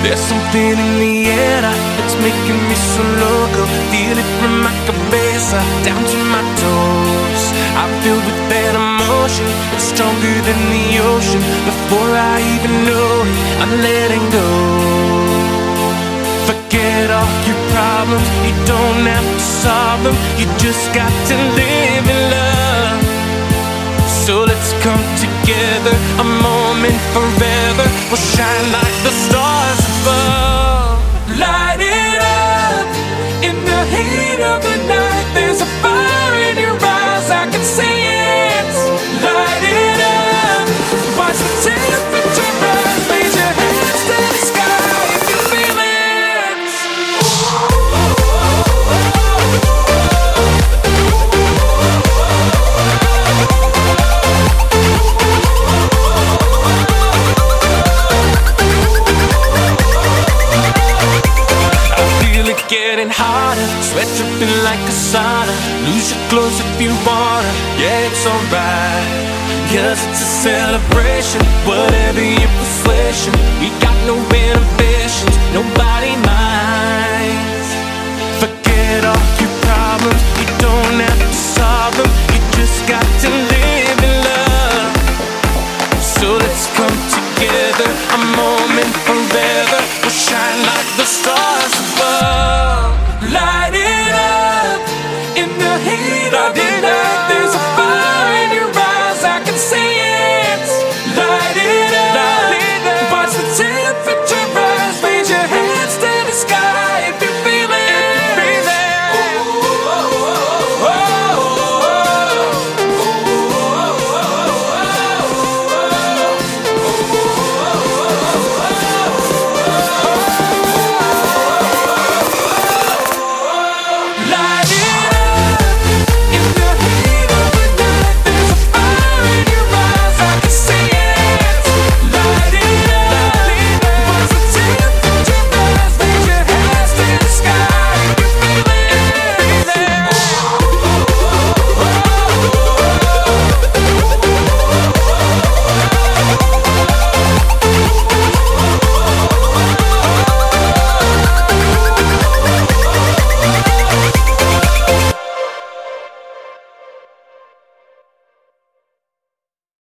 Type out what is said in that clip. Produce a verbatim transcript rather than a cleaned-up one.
There's something in the air that's making me so loco. Feel it from my cabeza down to my toes. I'm filled with that emotion, it's stronger than the ocean. Before I even know it, I'm letting go. Forget all your problems, you don't have to solve them. You just got to live in love. So let's come together, a moment forever. We'll shine like the stars above. Light it up, in the heat of the night. There's a fire in your eyes, I can see it. Light it up, watch the temperature rise. Raise your hands to the sky if you feel it. Getting hotter, sweat dripping like a sauna. Lose your clothes if you wanna, yeah, it's alright. Cause it's a celebration, whatever your persuasion. We got no inhibitions, nobody minds. Forget all your problems, you don't have to